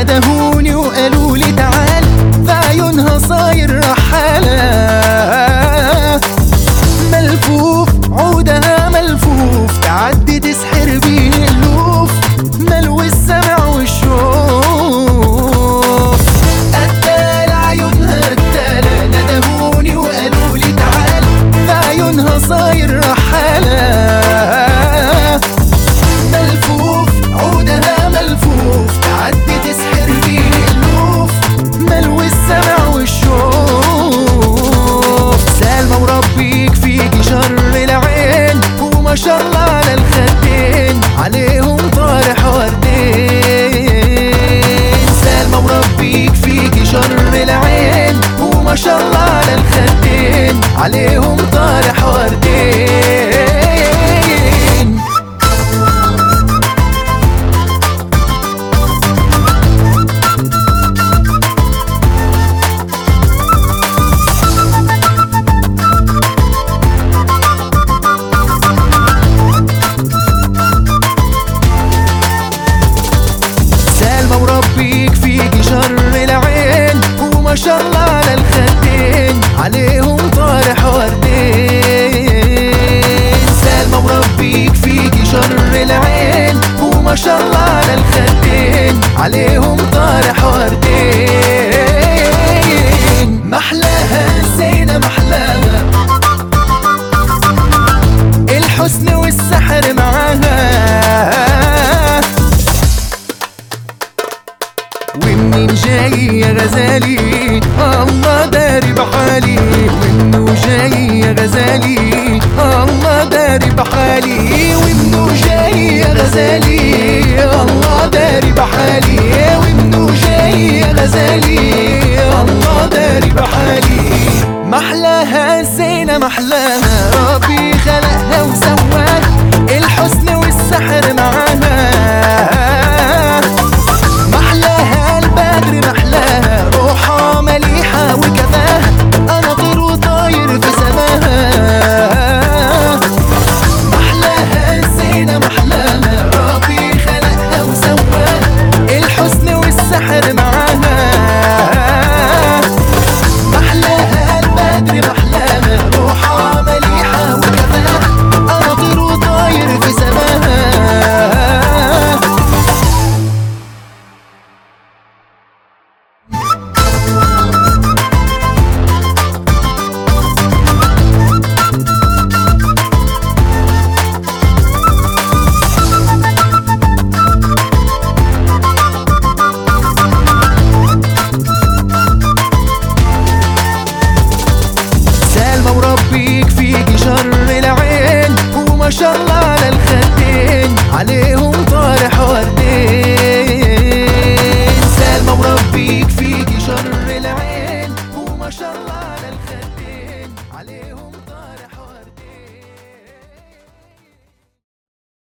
ندهوني وقالوا لي تعال، في عيونها صاير رحالة. ملفوف عودها ملفوف، تعدي تسحر بيه الألوف، ملو السمع والشوف. قتال عيونها قتالة، ندهوني وقالوا لي تعال، في عيونها صاير رحالة. ملفوف عودها ملفوف، تعدي تسحر بيه الألوف، ملو السمع والشوف. سالمة وربي يكفيكي شر العين، وما شاء الله على الخدين، عليهم طارح وردين. سالمة وربي يكفيكي شر العين، وما شاء الله على الخدين، عليهم طارح وردين. سالمة وربي يكفيكي شر العين، وما شاء الله على الخدين، عليهم طارح وردين. سالمة وربي يكفيكي شر العين، وما شاء الله على الخدين، عليهم طارح